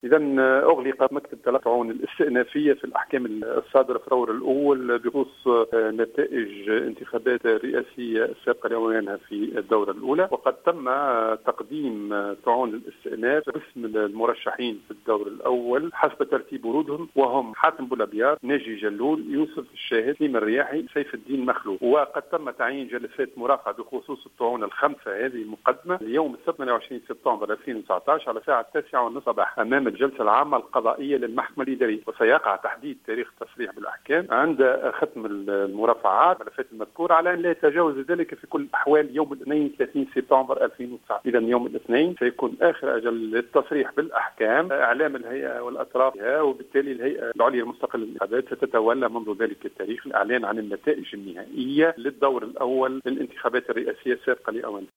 إذا أغلق مكتب الطعون الاستئنافية في الأحكام الصادرة في الدور الأول بخصوص نتائج انتخابات الرئاسية السابقة لأوانها في الدورة الأولى، وقد تم تقديم طعون الاستئناف باسم المرشحين في الدور الأول حسب ترتيب ورودهم، وهم حاتم بولابيار، ناجي جلول، يوسف الشاهد، سليم الرياحي، سيف الدين مخلوف. وقد تم تعيين جلسات مراقبة بخصوص الطعون الخمسة هذه المقدمة اليوم السبت 28 سبتمبر 2019 على الساعة 9:30 صباحا أمام الجلسة العامة القضائية للمحكمة الإدارية، وسيقع تحديد تاريخ التصريح بالأحكام عند ختم المرافعات الملفات المذكورة على أن لا يتجاوز ذلك في كل الأحوال يوم الاثنين 30 سبتمبر 2019. إذا يوم الاثنين سيكون آخر أجل للتصريح بالأحكام، إعلام الهيئة والأطرافها، وبالتالي الهيئة العليا المستقلة للانتخابات ستتولى منذ ذلك التاريخ الإعلان عن النتائج النهائية للدور الأول للانتخابات الرئاسية السابقة لأوان.